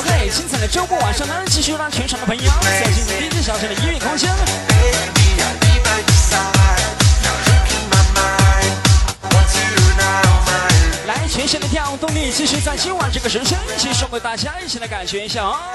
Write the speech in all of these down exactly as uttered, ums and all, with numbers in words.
OK， 精彩的周末晚上呢，继续让全场的朋友走进D J小陈的音乐空间。来，全线的跳动力继续在今晚这个时辰，继续送给大家一起来感觉一下哦。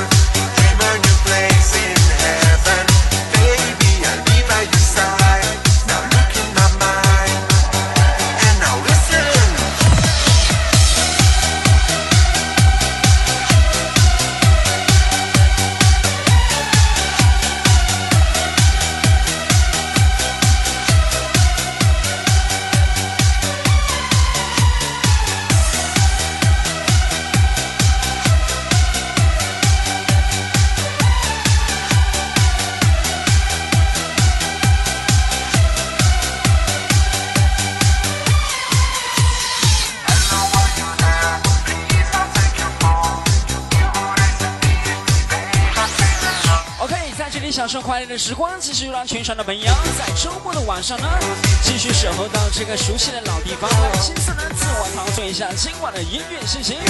享受快乐的时光，继续让全场的朋友在周末的晚上呢，继续守候到这个熟悉的老地方，轻松的自我陶醉一下今晚的音乐心情。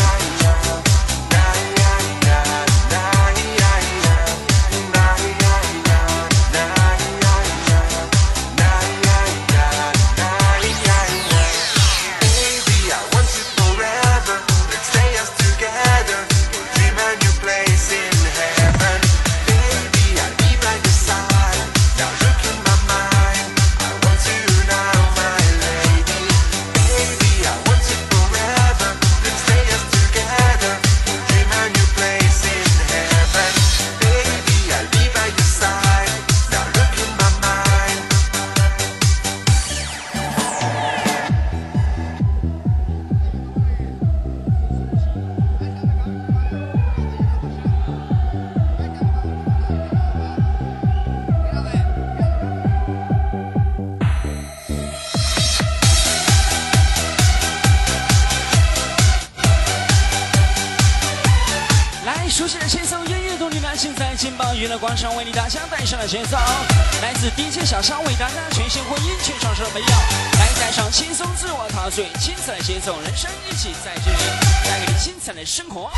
熟悉的轻松音乐动力呢，现在劲爆娱乐广场为你大家带上了节奏，来自 D J 小沙为大家全线混音，全场的朋友来带上轻松自我陶醉，精彩的节奏，人生一起在这里带给你精彩的生活。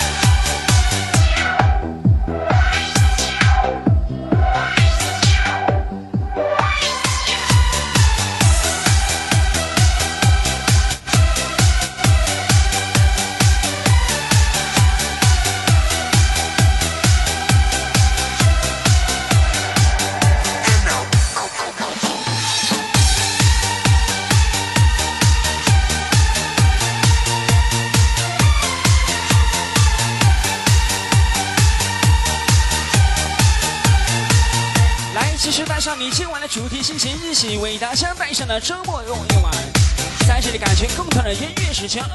继续带上你今晚的主题心情，一起为大家带上了周末夜晚，在这里感觉共同的音乐时间。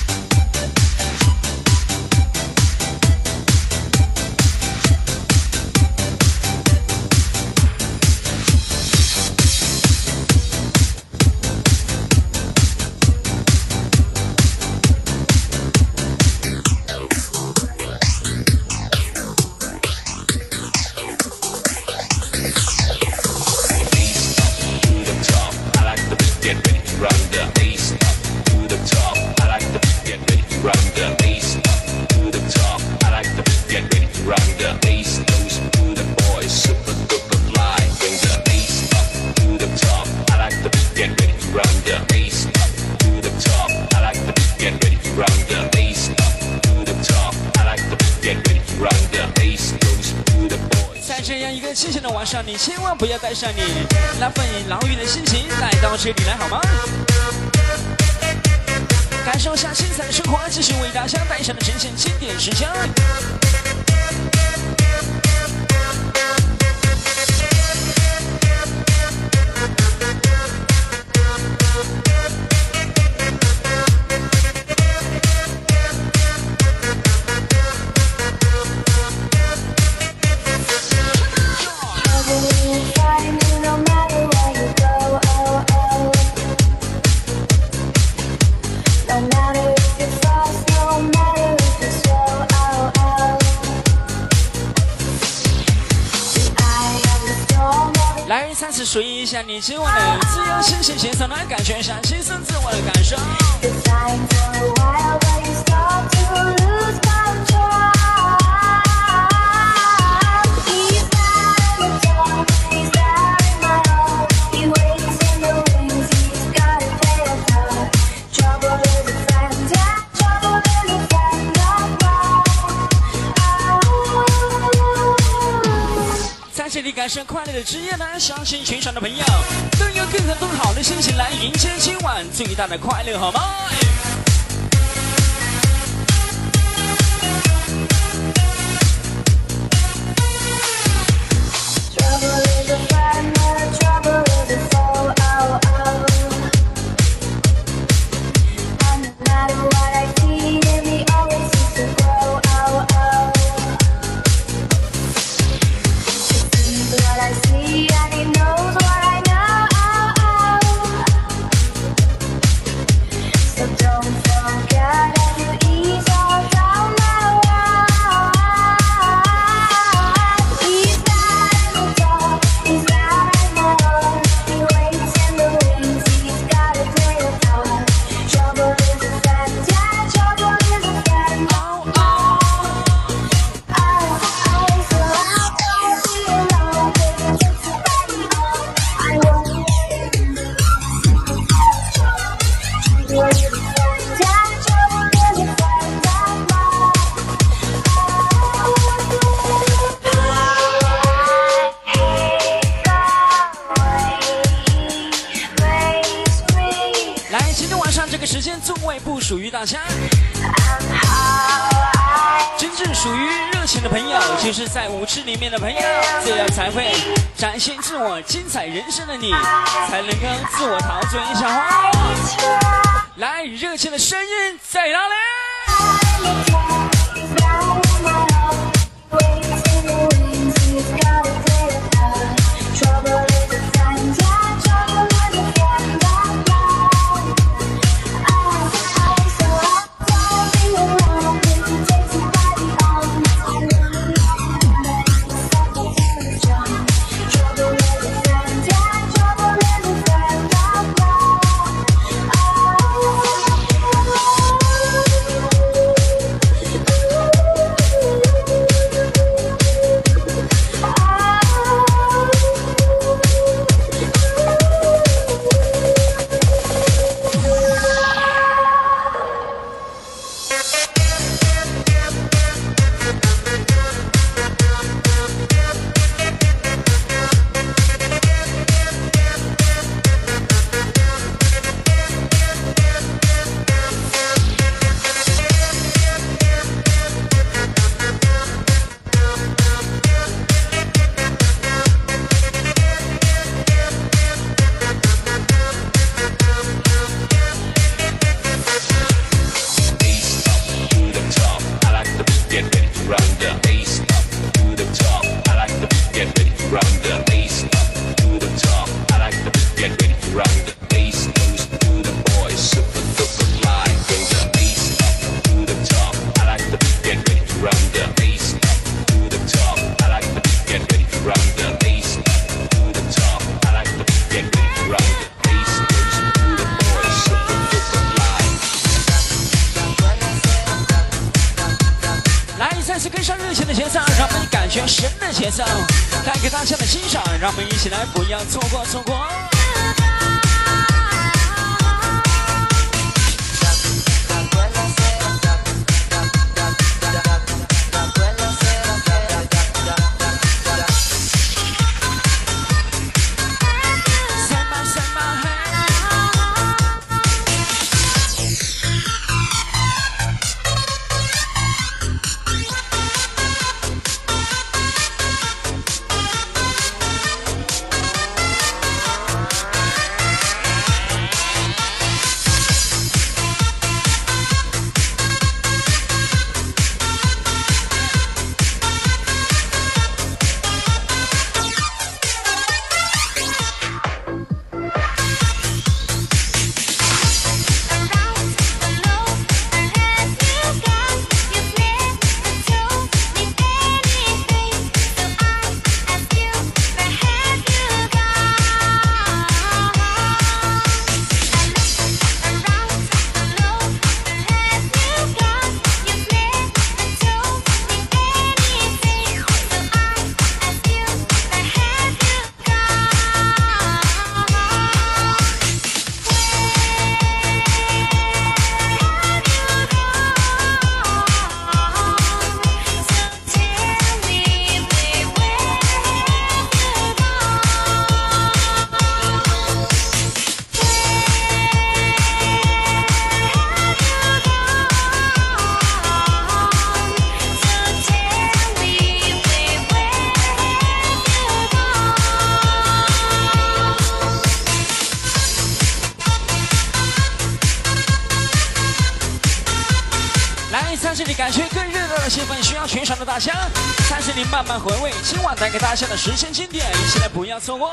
在这样一个清闲的晚上，你千万不要带上你那份牢狱的心情来到这里来，好吗？感受下精彩的生活，继续为大家带上的呈现经典时间。来，再次随意一下你今晚的自由心情节奏，来感觉一下轻松自我的感受。 满是快乐的职业呢，相信全场的朋友都有更多更好的心情来迎接今晚最大的快乐，好吗？属于大家，真正属于热情的朋友，就是在舞池里面的朋友，这样才会展现自我、精彩人生的你，才能够自我陶醉一下花。来，热情的声音在哪里？带给大家的欣赏，让我们一起来，不要错过错过。 感觉更热闹的气氛需要全场的大家在这里慢慢回味今晚带给大家的时间经典，一起来不要错过。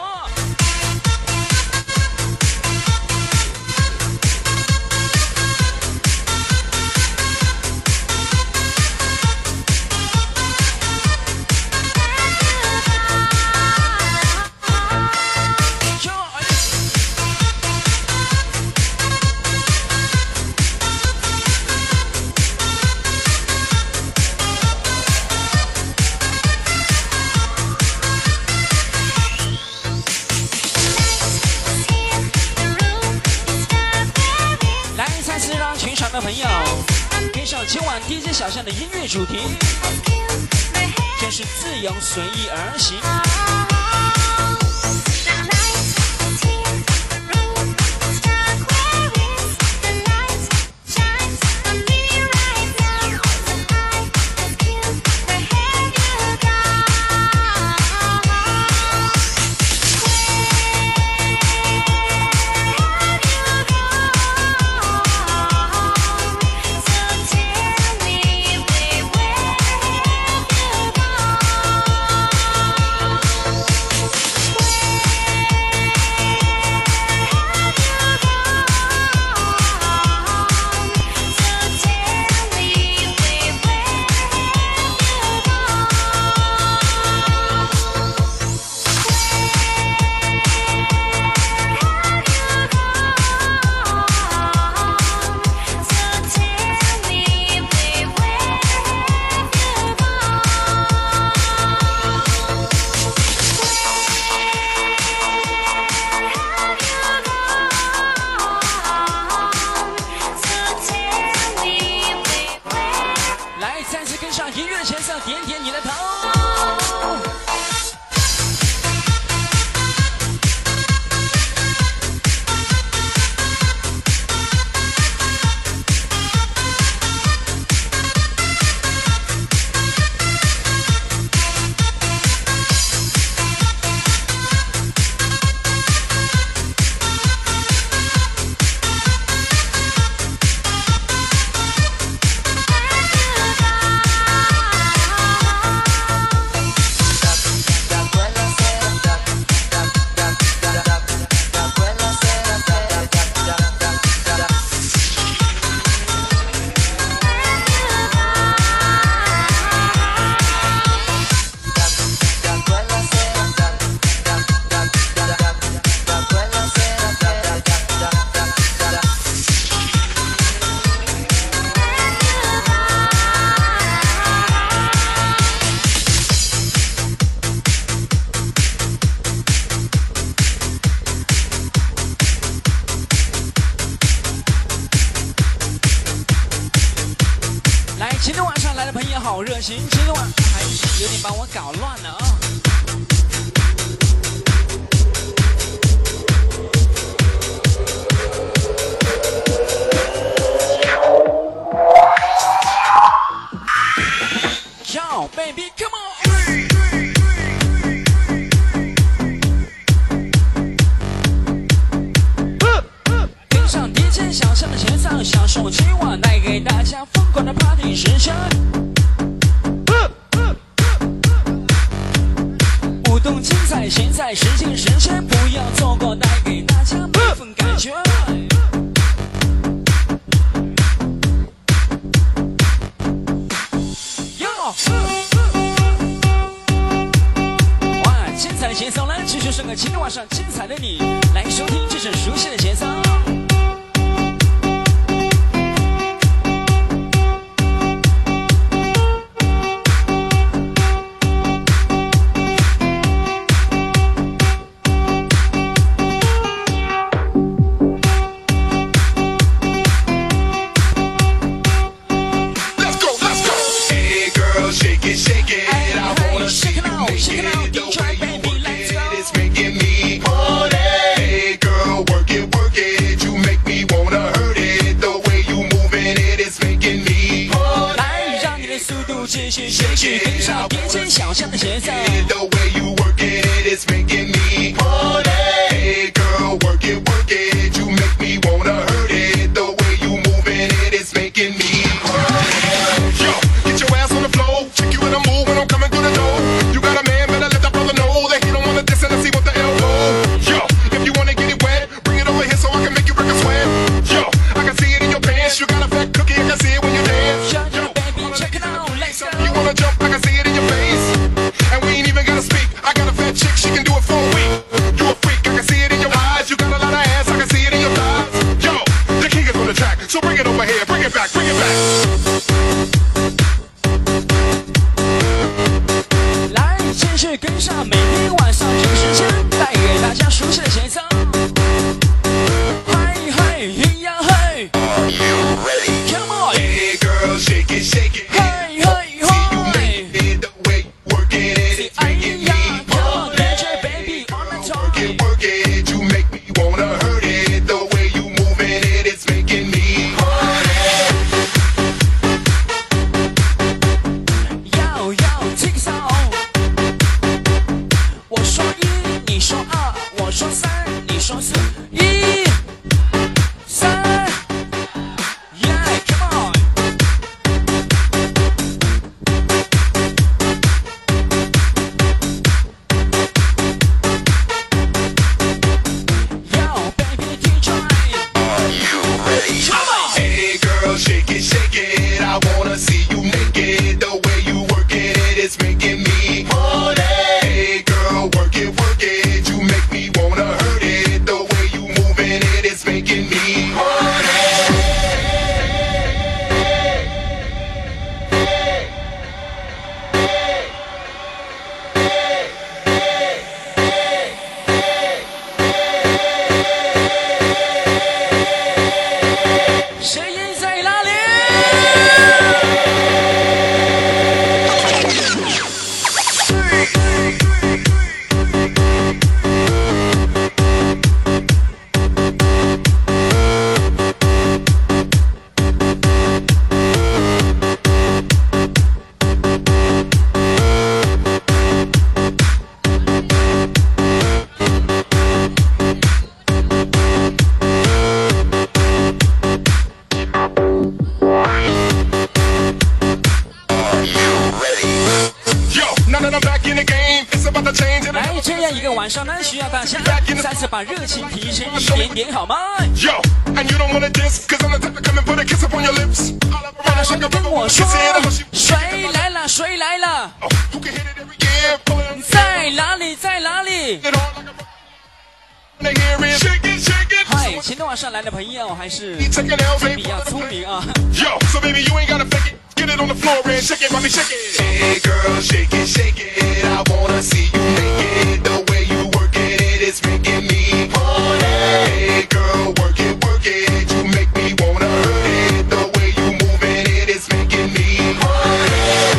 的朋友，跟上今晚 D J 小象的音乐主题，真是自由随意而行。今天晚上来的朋友好热情，今天晚还是有点把我搞乱了啊！Yo baby come on！ 跟上 D J 小象的节奏，享受今晚带给大家疯狂的 party 时间。舞动精彩，现在时间时间，不要错过，带给大家每份感觉。哇，精彩的节奏呢，继续送给今天晚上精彩的你，来收听这首熟悉的节奏。继续继续跟上D J小象的节奏。Yo 来，这样一个晚上呢，需要大家再次把热情提升一点点，好吗？大声的跟我说，谁来了？谁来了？在哪里？在哪里？嗨，前天晚上来的朋友还是比较聪明啊。Get it on the floor and shake it, mommy, shake it. Hey girl, shake it, shake it. I wanna see you naked. The way you work it, it's making me horny. Hey girl, work it, work it. You make me wanna hurt it. The way you moving it, it's making me horny.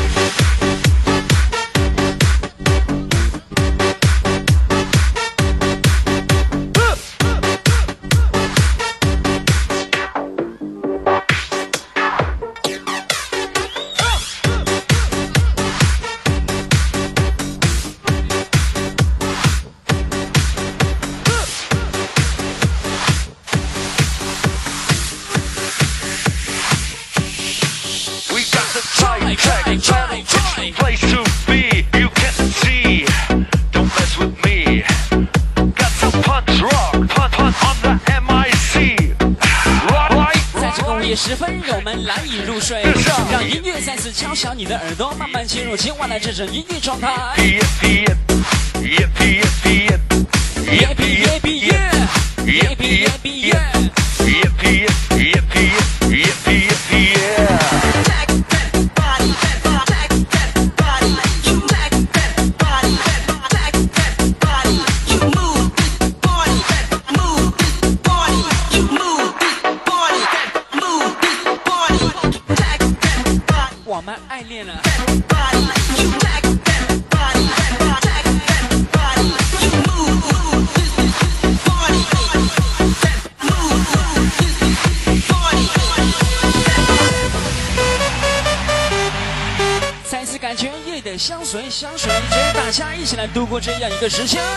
十分让我们难以入睡，让音乐再次敲响你的耳朵，慢慢进入今晚的这种音乐状态。我们爱恋了。再次感觉夜的相随相随，跟大家一起来度过这样一个时间。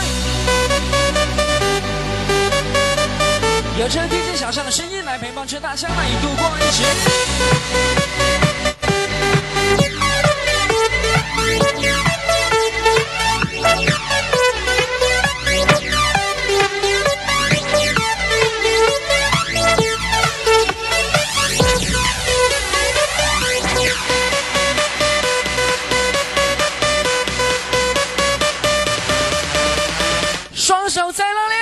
有着 D J 小象的声音来陪伴着大家来度过一起。双手在哪里？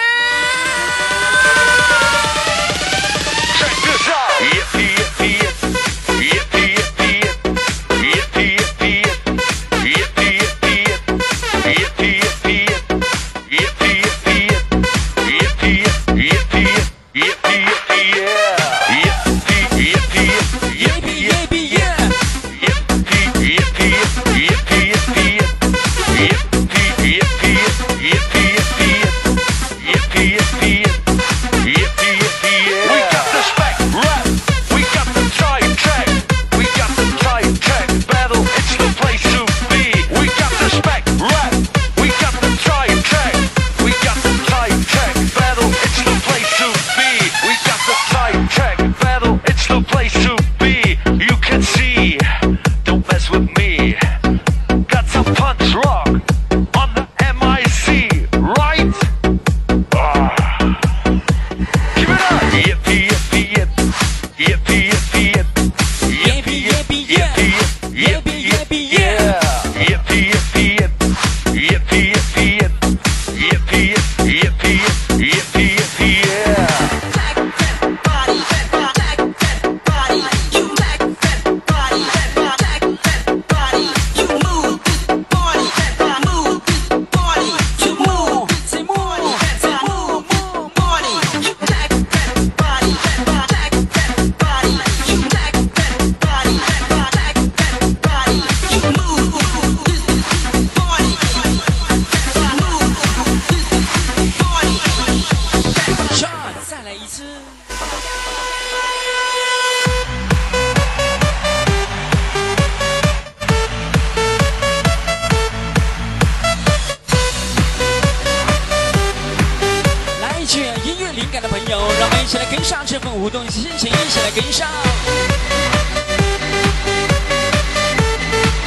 一起来跟上这份舞动心情，一起来跟上。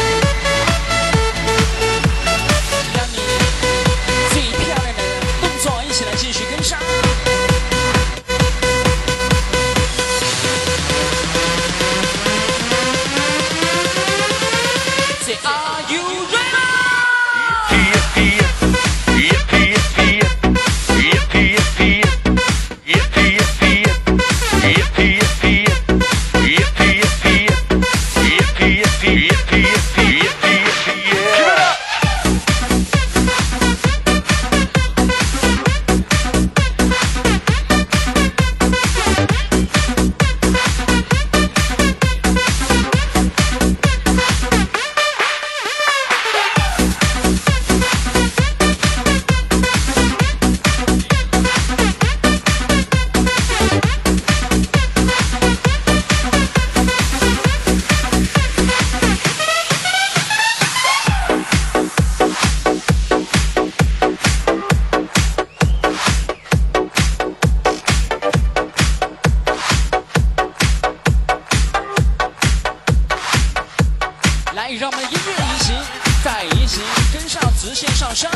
乐一起，在一起跟上直线上升。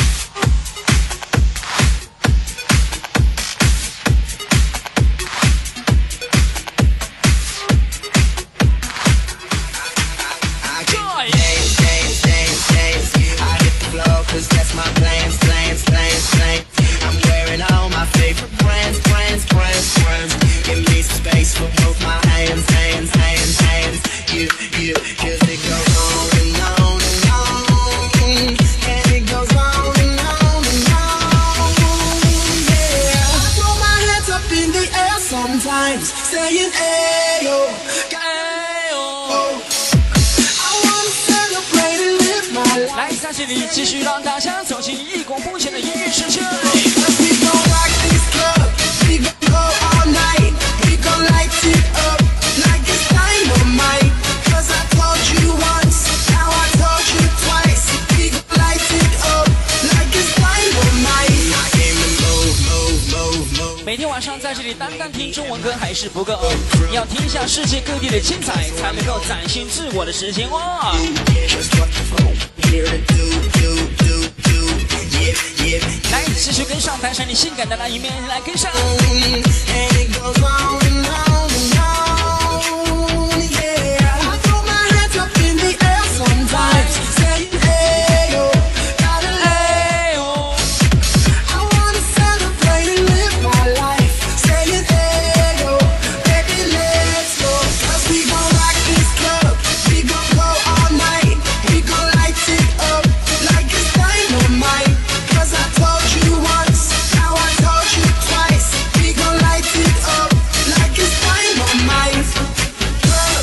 Cause that's my plans, plans, plans, plans. I'm wearing all my favorite brands, brands, brands, brands. Give me some space for both my hands, hands, hands, hands. You, you, cause it goes on and on and on. And it goes on and on and on. Yeah. I throw my hands up in the air sometimes, saying ayo, ayo. I wanna celebrate and live my life. 来，在这里继续让大家走进异国风情的音乐世界。 We gon' rock this club, we gon' go all night, we gon' light it up like it's dynamite. Cause I told you once, now I told you twice, we gon' light it up like it's dynamite. I came to move, move, move, move. 每天晚上在这里单单听中文歌还是不够，你要听一下世界各地的精彩，才能够展现自我的时间哦。 Here to do, do, do, do, yeah, yeah. 来，继续跟上台上你性感的那一面，来跟上。 And it goes on and on and on, yeah. I throw my hands up in the air sometimes, saying hey yo, gotta let go. I wanna celebrate and live my life, saying hey yo, baby let's go. Cause we gon' rock this club, we gon' go all night, we gon' light it up like it's dynamite. Cause I told you once, now I told you twice, we gon' light it up like it's dynamite. Club.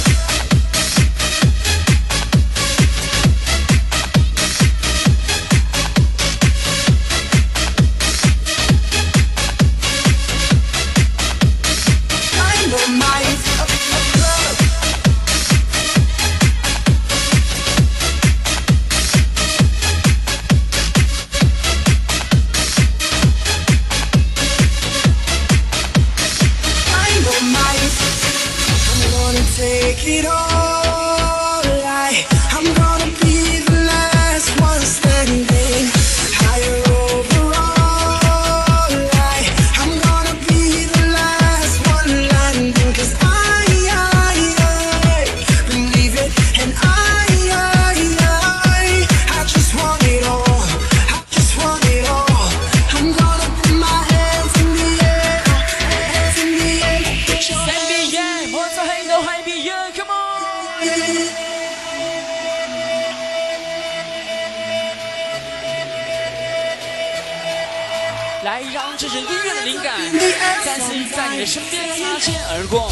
Dynamite. Club. Dynamite. I'm gonna take it all. I, I'm gonna be the last one standing. Higher overall. I, I'm gonna be the last one landing. Cause I, I, I believe it. And I, I, I, I just want it all. I just want it all. I'm gonna put my hands in the air. Hands in the air. Put your N B A， 我做黑都还比 ，Come on！ 来，让这首音乐的灵感再次在你的身边擦肩而过，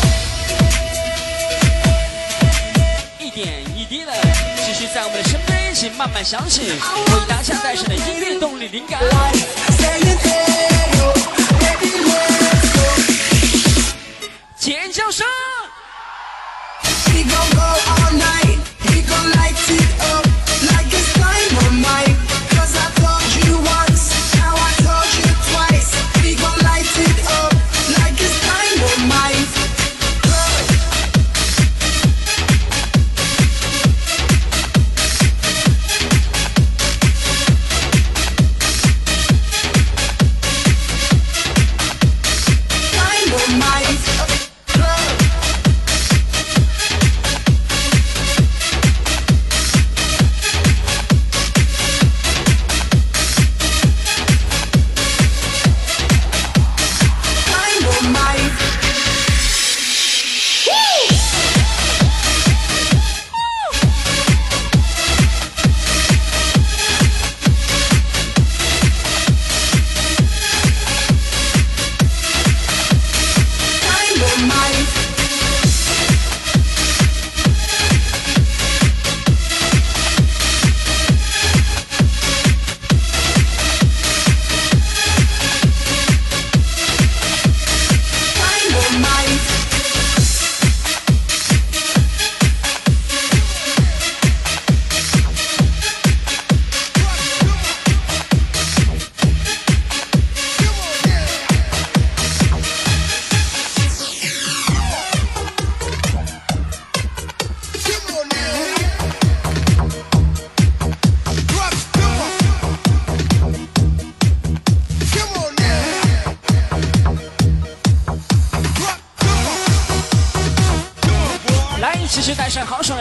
一点一滴的继续在我们的身边一起慢慢响起，为大家带上的音乐动力灵感。 saying hey yo, baby let's go. 尖叫声！ We gon' go all night, we gon' light it up like it's dynamite. Cause I told you once, now I told you twice, we gon' light it up like it's dynamite. Club. Dynamite. Club.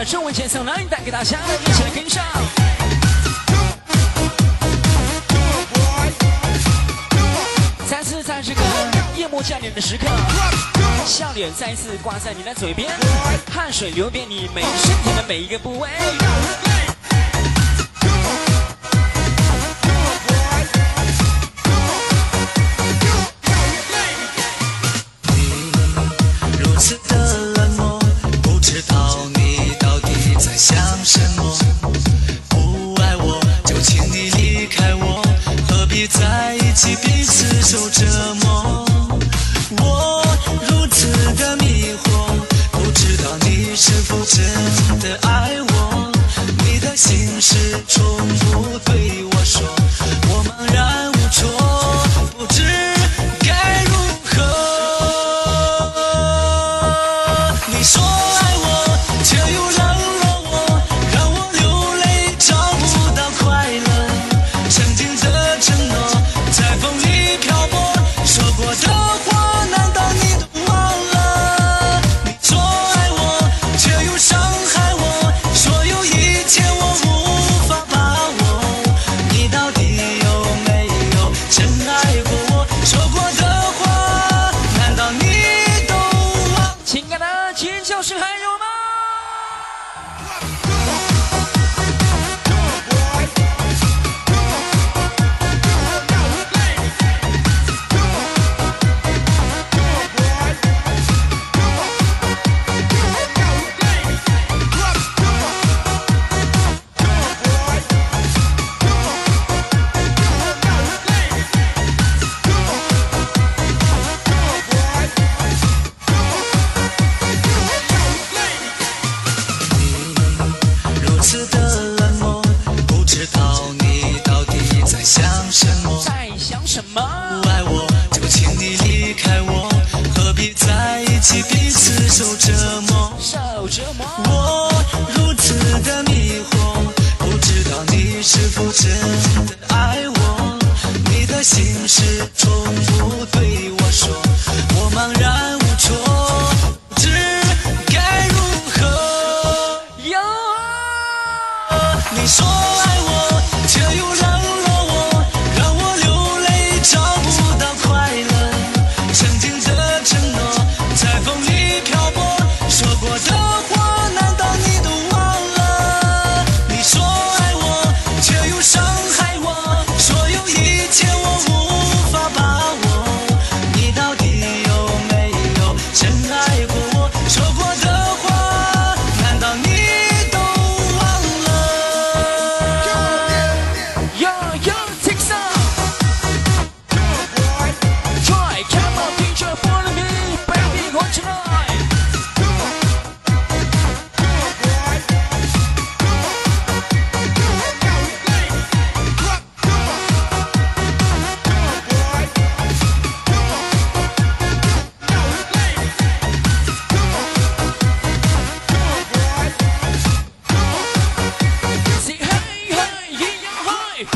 的中文节奏来带给大家，一起来跟上。再次在这个夜幕降临的时刻，笑脸再一次挂在你的嘴边，汗水流遍你每身体的每一个部位。 你如此的冷漠，不知道你到底在想什么。不爱我就请你离开我，何必在一起彼此受折磨。我如此的迷惑，不知道你是否真的爱我。你的心事从不对我说，我茫然无措，不知该如何。你说爱我，却又冷落我，让我流泪找不到快乐。曾经的承诺在风里漂泊，说过的话难道你都忘了？你说爱我，却又伤害我，所有一切我无法把握。你到底有没有真爱过我？说过的话难道你都忘了？ 亲爱的尖叫声还有吗？ 如此的冷漠，不知道你到底在想什么。 在想什么？ 不爱我就请你离开我，何必在一起彼此受折磨。 受折磨。 我如此的迷惑，不知道你是否真的爱我。你的心事从不对我说，我茫然无措，不知该如何。 有啊！ 你说爱我，却又冷落我，让我流泪找不到快乐。曾经的承诺在风里漂泊，说过的话难道你都忘了？你说爱我，却又伤害我，所有一切我无法把握。你到底有没有真爱过我？说过的话难道你都忘了 ？Yo yo take some. Try come on, D J follow me, baby, go tonight. Say hey hey yeah yeah hey.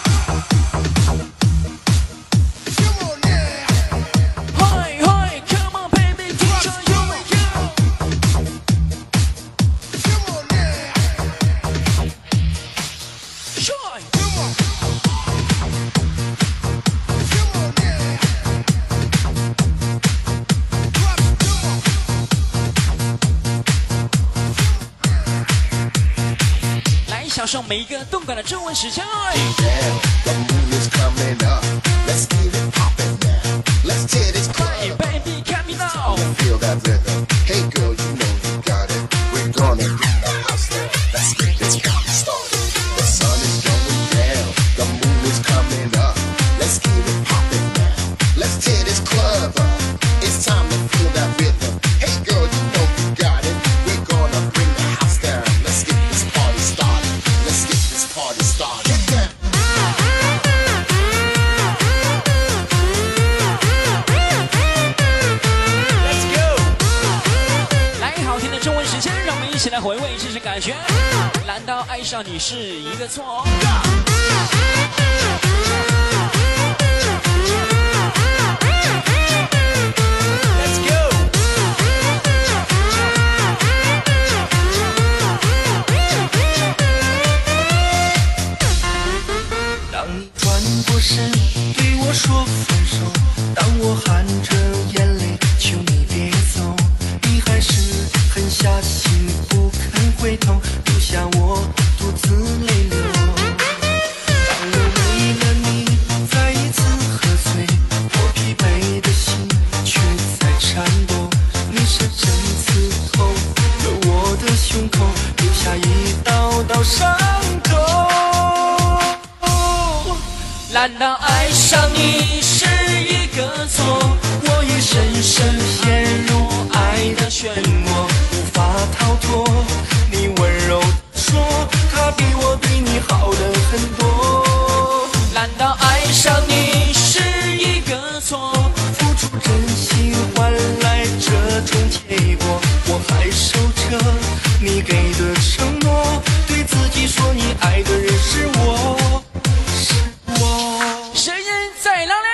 Hi hi, come on baby, D J you and you. Shy.来享受每一个动感的中文时间。 Down, the moon is coming up. Let's get it poppin' now. Let's tear this Hey club up. baby, come me now. Feel that rhythm. Hey girl, you know you got it. We're gonna bring the house down. Let's get this party started. The sun is going down. The moon is coming up. Let's get it poppin' now. Let's tear this club up. It's time to feel that rhythm. Hey girl, you know you got it. We're gonna bring the house down. Let's get this party started. Let's get this party started. Get down. 来，好听的中文时间，让我们一起来回味这种感觉。难道爱上你是一个错？ 难道爱上你是一个错？ 我已深深陷入爱的漩涡，无法逃脱。你温柔说，他比我对你好的很多。 难道爱上你是一个错？ 付出真心换来这种结果，我还守着你给的承诺，对自己说你爱的人是我，是我。 声音在哪里？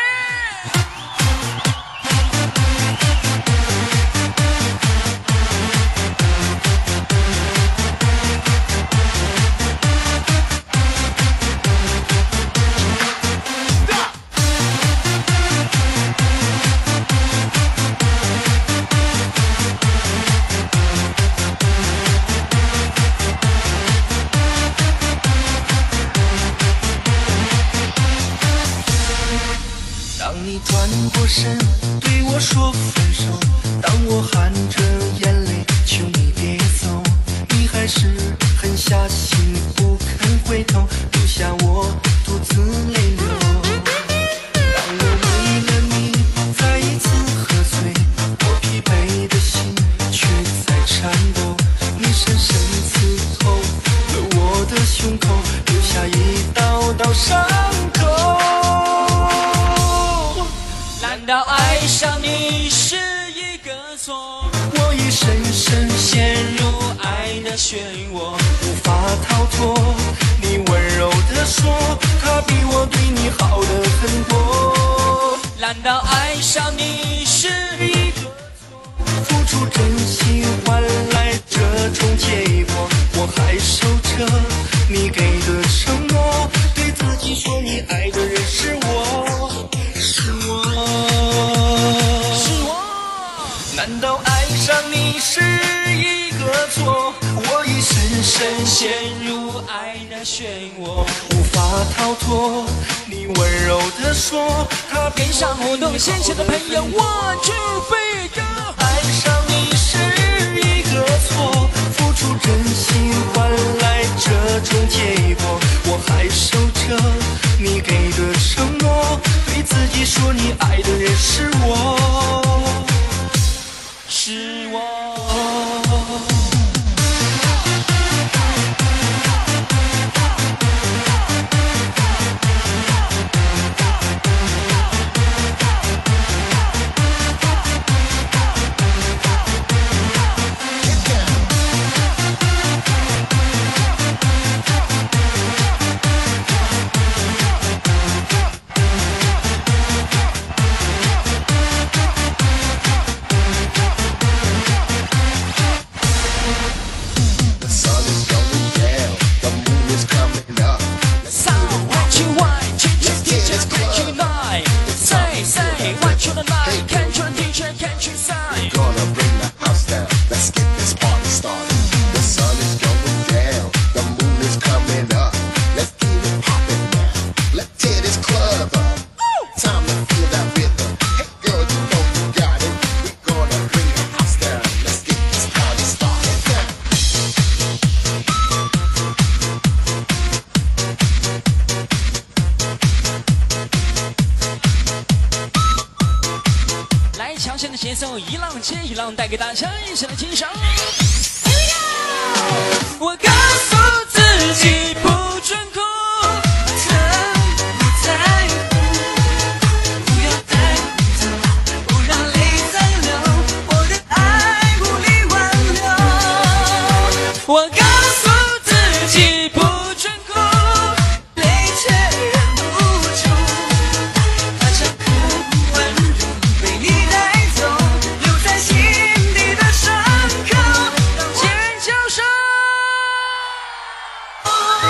当你转过身对我说分手，当我含着眼泪求你别走，你还是狠下心不肯回头，留下我独自泪流。当我为了你再一次喝醉，我疲惫的心却在颤抖，你深深刺透了我的胸口，留下一道道伤口。 难道爱上你是一个错？ 我已深深陷入爱的漩涡， 无法逃脱。你温柔地说，他比我对你好的很多。 难道爱上你是一个错？ 付出真心换来这种结果，我还守着你给的承诺，对自己说你爱的人是我，是我。 是我？ 难道爱上你是一个错？我已深深陷入爱的漩涡， 无法逃脱。你温柔地说，他比跟上互动线前的朋友，one two three go。 爱上你是一个错，付出真心换来这种结果，我还守着你给的承诺，对自己说你爱的人是我， 是我。 The sun is going down, the moon is coming up. Sound what you want, teacher teacher can't you lie? Say say what you like, can't you teacher can't you say? Gonna bring the house down. Let's get this party started. The sun is going down, the moon is coming up. Let's get it poppin' now. Let's tear this club up. Time to feel that rhythm. Hey girl, you know you got it. We gonna bring the house down. Let's get this party started. 来，强劲的节奏，一浪接一浪，带给大家一起来欣赏。我告诉自己不准哭， 不在乎，不要太苦痛，不让泪再流，我的爱无力挽留。 我告诉自己不准哭， 泪却忍不住，它像苦温柔被你带走，留在心底的伤口。 尖叫声。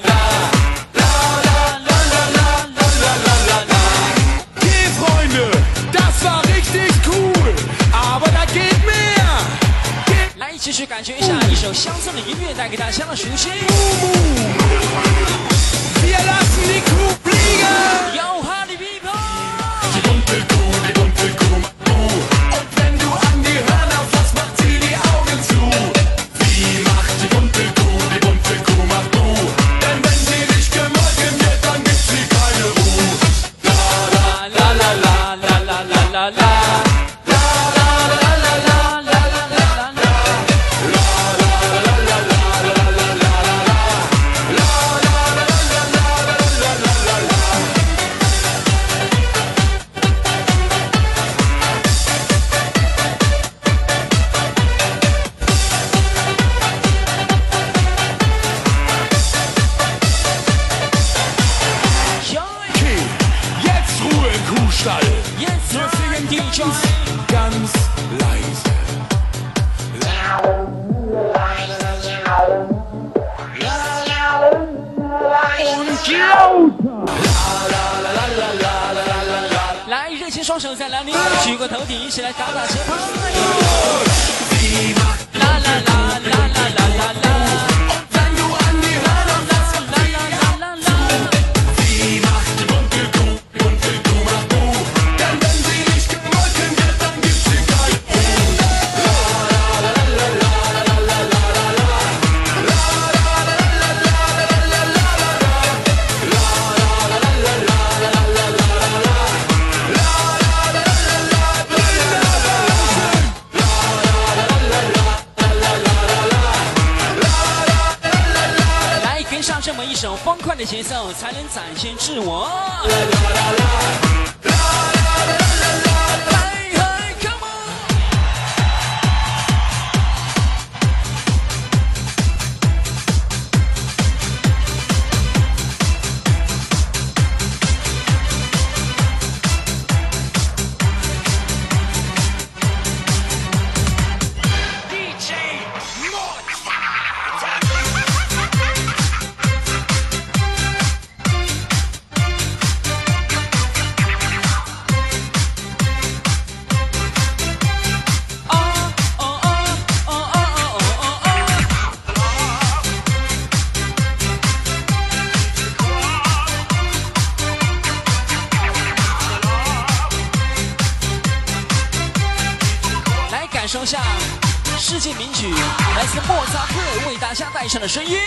Okay, Freunde, das war richtig cool, aber da geht mehr. 来，继续感觉一下一首乡村的音乐带给大家的熟悉。 Wir lassen die Kuh fliegen. Yo, Hardy People！ Die bunte Kuh, die bunte Kuh macht Buh. Und wenn du an die Hörner fasst, macht sie die Augen zu. Wie macht die bunte Kuh, die bunte Kuh macht Buh. Denn wenn sie nicht gemolken wird, dann gibt sie keine Ruhe. La la la la la la la la la la. Jetzt Wir singen D J ganz leise. Und lauter. 来，热情双手在哪里？举过头顶，一起来打打节拍。啦啦啦啦啦啦啦啦。 这么一首欢快的节奏，才能展现自我。嗨嗨 ，Come on！ D J感受下世界名曲，来自莫扎特为大家带上的声音。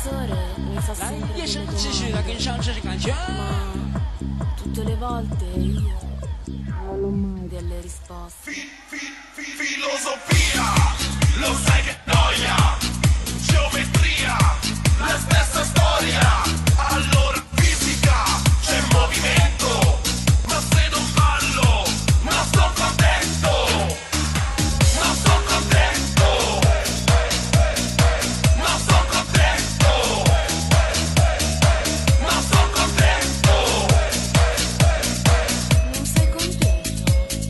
来，夜深继续来跟上这种感觉。 Tutte le volte io non ho mai delle risposte. Filosofia, lo sai che noia. Geometria, la stessa storia. Allora fisica, c'è movimento. Ma se non ballo, non sto contento. Non sto contento. Non sto contento. Non sto contento. Non sei contento?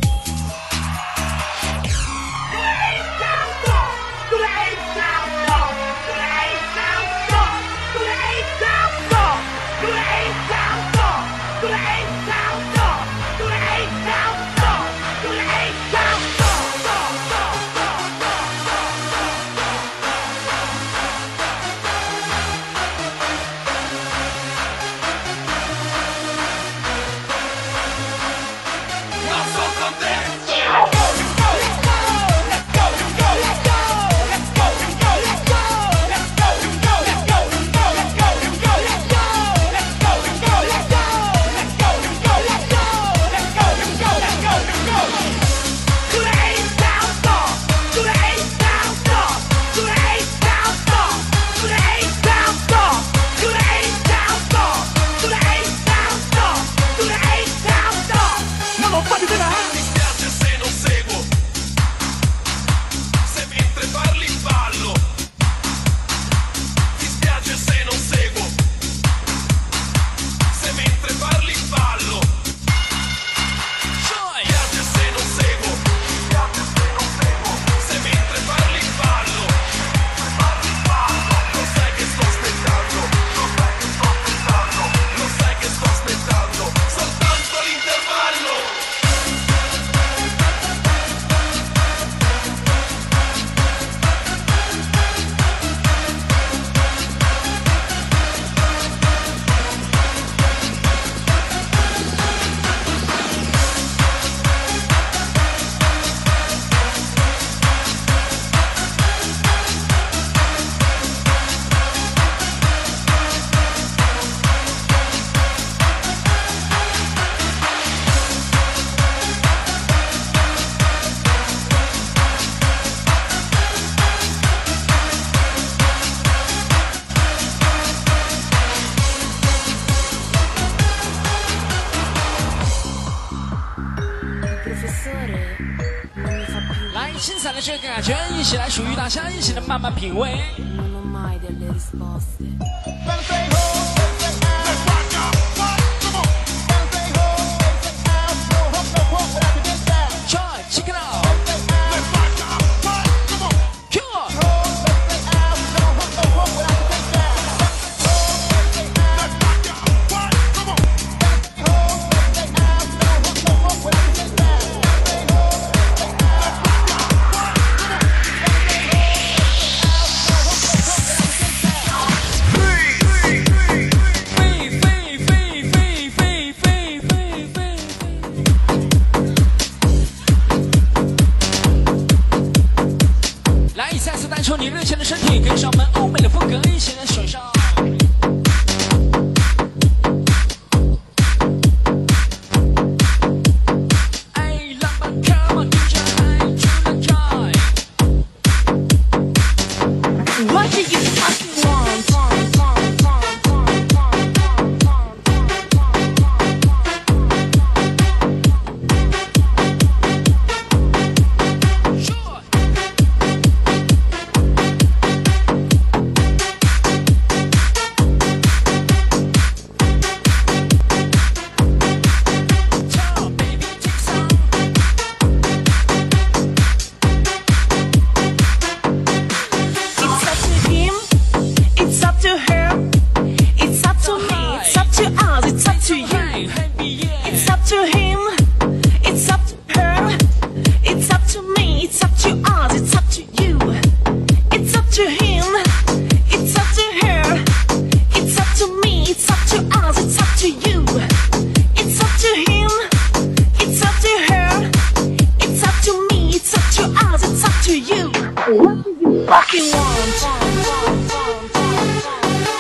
Professore, non mi fa più. 来，欣赏的这个感觉，一起来属于大家，一起来慢慢品味。 Non ho mai delle risposte. Joy, check it out. Pure. What do you fucking want?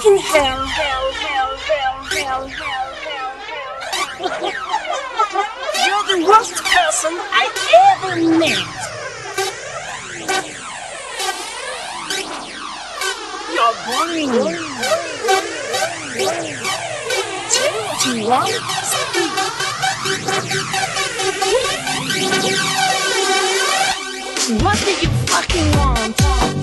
fucking hell, hell, hell, hell, hell, hell, hell, hell. You're the worst person I ever met. You're boring. Tell me what you want. What do you fucking want?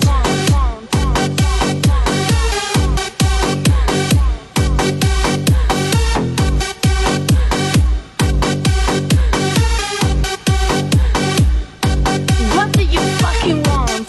What do you fucking want?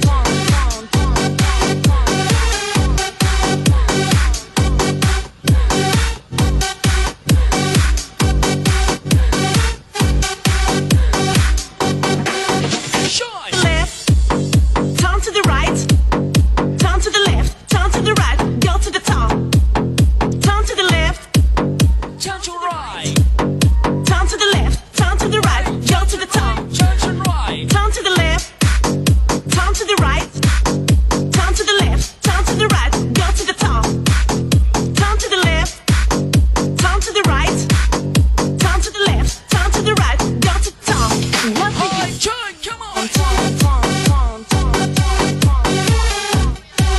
Left, turn to the right, turn to the left, turn to the right, go to the top. Turn to the left, turn to right, turn to the left, turn to the right, go to the top. turn to right, Turn to the left, turn to the right, turn to the left, turn to the right, go to the top. Turn to the left, turn to the right, turn to the left, turn to the right, go to the top. What do you I turn, come on. turn, turn, turn, turn, turn, turn.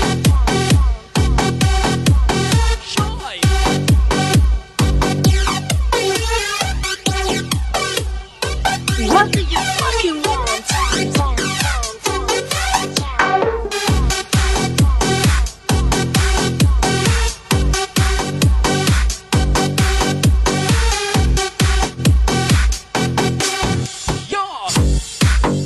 Shy. What do you fucking want? Yo.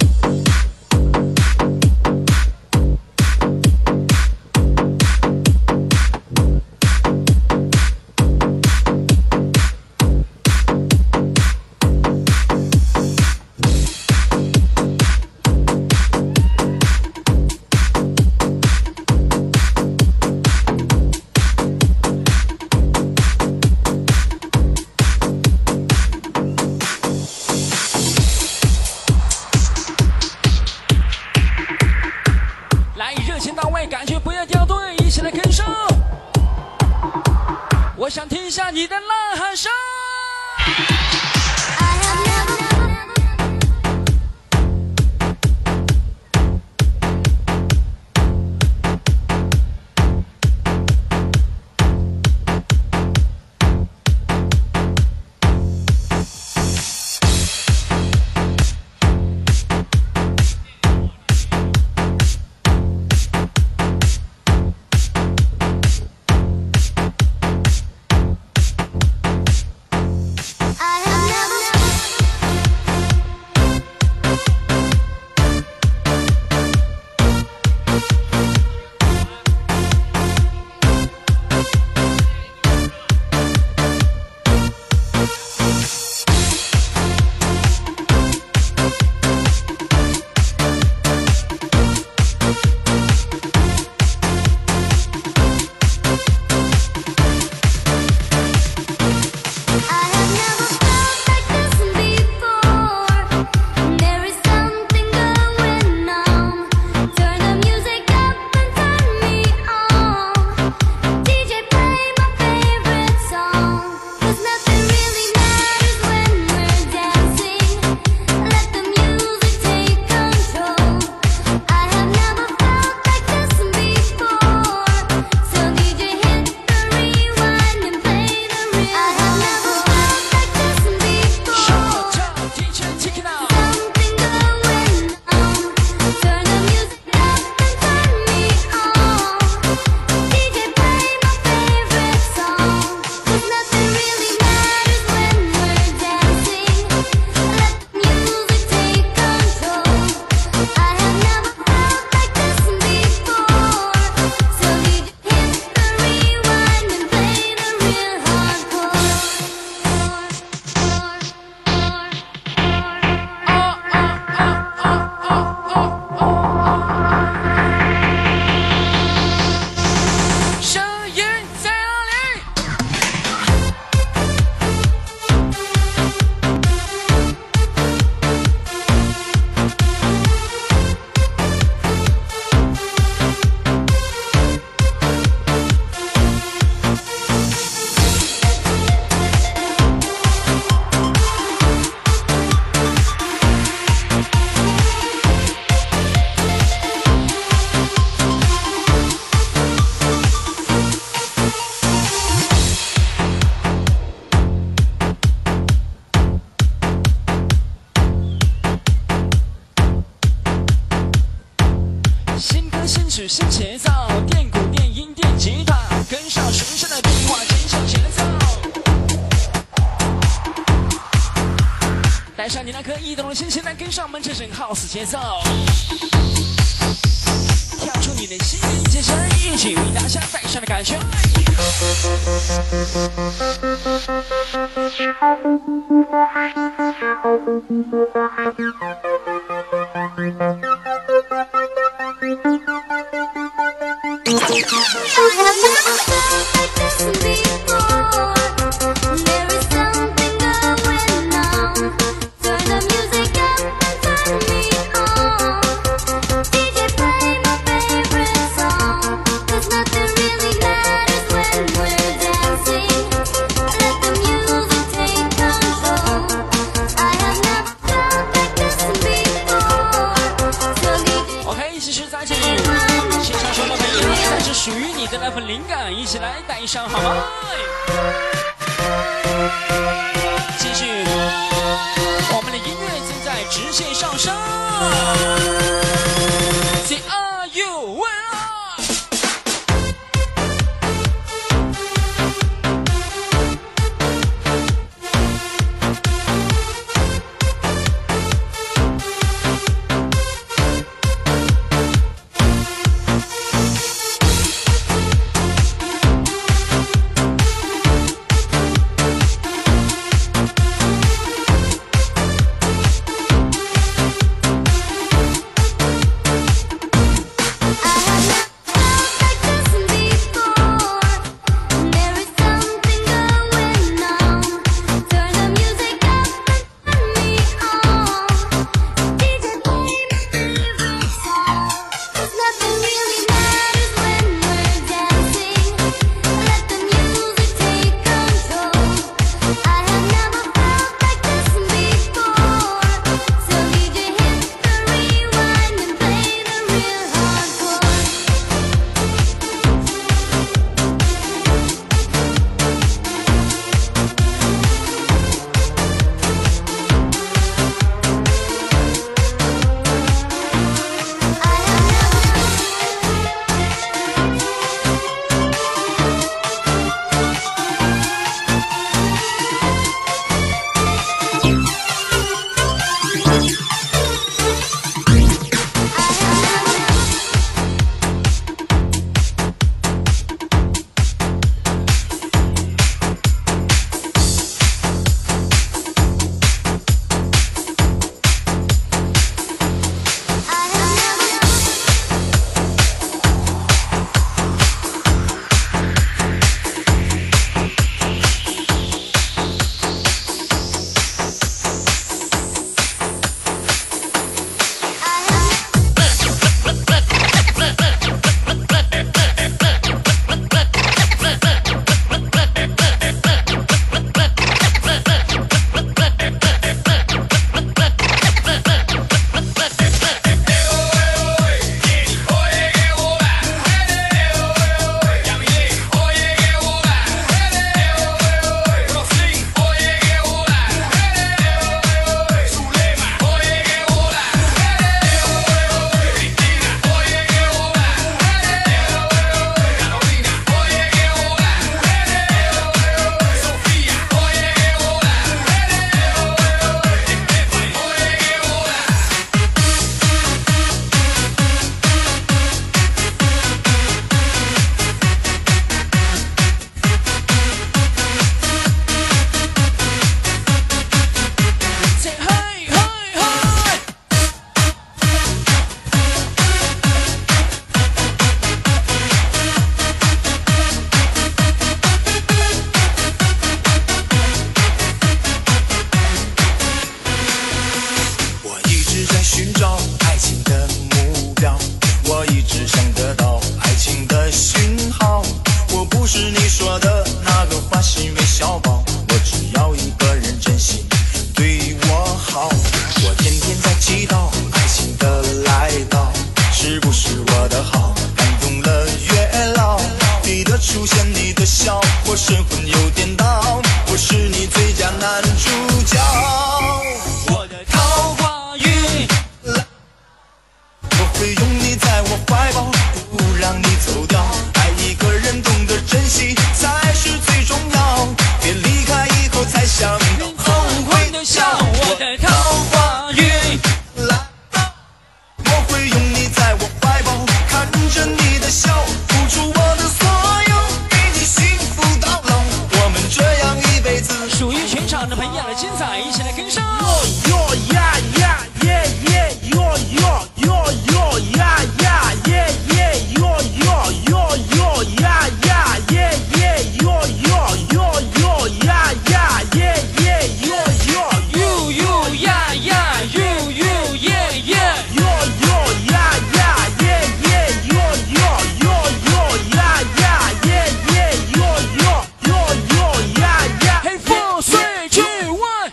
来，热情到位，感觉不要掉队，一起来跟上。我想听一下你的呐喊声。 I 新歌新曲新节奏，电鼓电音电吉他，跟上时尚的变化，跟上节奏。带上你那颗异动的心情，来跟上我们这整 house 节奏，跳出你的心灵节声，一起为大家带上的感觉。属于你的那份灵感，一起来带上好吗？继续，我们的音乐正在直线上升。Say are you well？ 你在我怀抱，不让你走掉。爱一个人懂得珍惜才是最重要，别离开以后才想到后悔的笑。 我的桃花运来吧，我会拥你在我怀抱，看着你的笑，付出我的所有，给你幸福到老。我们这样一辈子， 属于全场的朋友的精彩，一起来跟上。 哟呀呀耶耶哟哟哟哟呀呀耶耶哟哟哟哟呀呀耶耶哟哟哟哟呀呀耶耶哟哟呦呦呀呀，呦呦耶耶， 哟哟呀呀耶耶哟哟哟哟呀呀耶耶哟哟哟哟呀呀。 嘿，four three two one。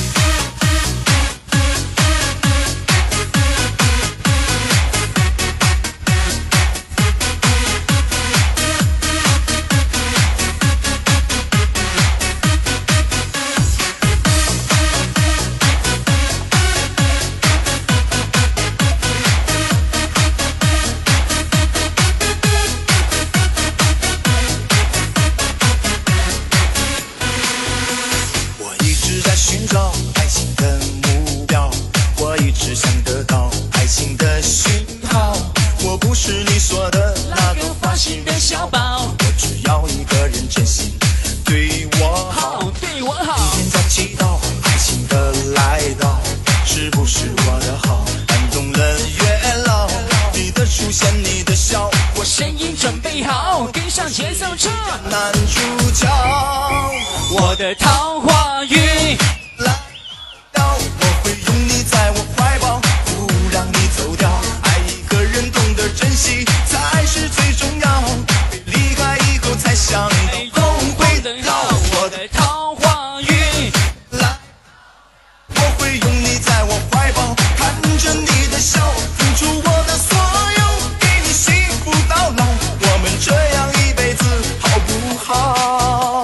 我一直在寻找爱情的目标，我一直想得到爱情的讯号。我不是你说的那个花心的小宝，我只要一个人真心对我好。 好，对我好。 每天在祈祷爱情的来到，是不是我的好感动了月老？你的出现，你的笑，我声音准备好，跟上节奏唱。 男主角。 我的桃花运来到，我会拥你在我怀抱，不让你走掉。爱一个人懂得珍惜才是最重要，别离开以后才想到后悔的要。我的桃花运来，我会拥你在我怀抱，看着你的笑，付出我的所有，给你幸福到老。我们这样一辈子好不好？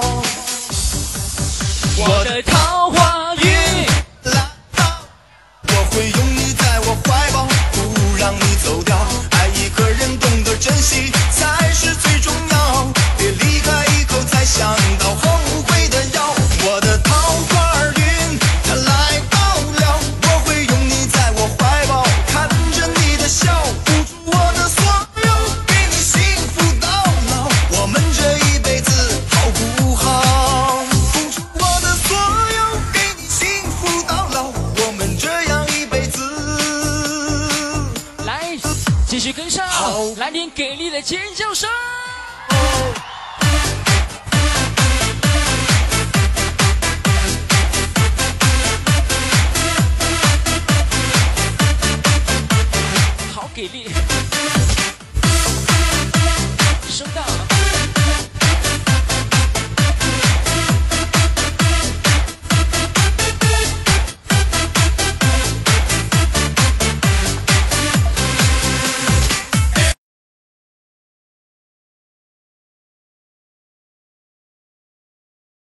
我的桃花运来吧，我会拥你在我怀抱，不让你走掉。爱一个人懂得珍惜才是最重要，别离开以后才想到后悔的要。我的桃花运它来到了，我会拥你在我怀抱，看着你的笑，付出我的所有，给你幸福到老。我们这一辈子好不好？付出我的所有，给你幸福到老。我们这样一辈子。 来，继续跟上，来点给力的尖叫声。好给力，收到。